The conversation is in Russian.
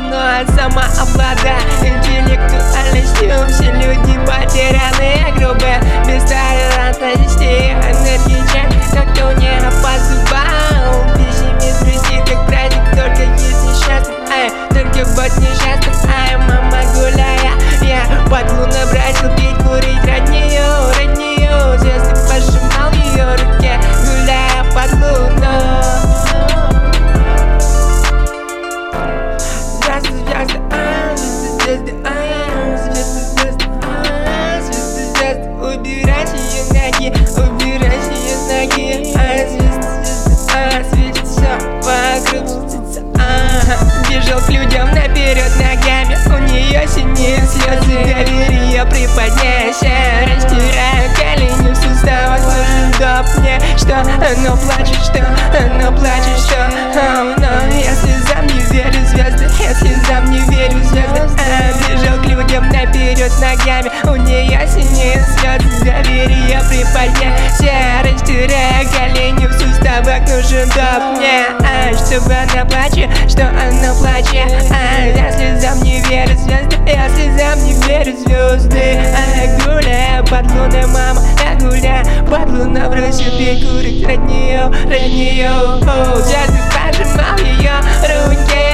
луной самообладает интеллектуальностью. Все люди потерянные, грубые, без толерантности. Энергии чек, тот, кто не опоздал. Пессимист грустит, как праздник, только есть несчастный. Только вот несчастный, мама гуляя. Я под луной бросил пить, курить ради нее. Звезды пожимал в ее руке, гуляя под луной. Звезды, убирайся ее ноги, убирайся ее ноги. Светит все вокруг. Бежал к людям наперед ногами, у нее синие слезы. Доверие приподняйся, растирая колени в суставах. Нужен доп мне, что оно плачет, что но я слезам не верю звезды, я слезам не верю звезды. Бежал к людям наперед ногами, у нее синие слезы. Доверие приподняйся, растирая колени в суставах. Нужен доп мне, чтобы она плачет, что она плачет. Я слезам не верю звезды, я слезам не верю звезды. Гуляя под луной, мама, я гуляю под луной, бросил пить, курить ради нее. Звезды пожимал ее руки.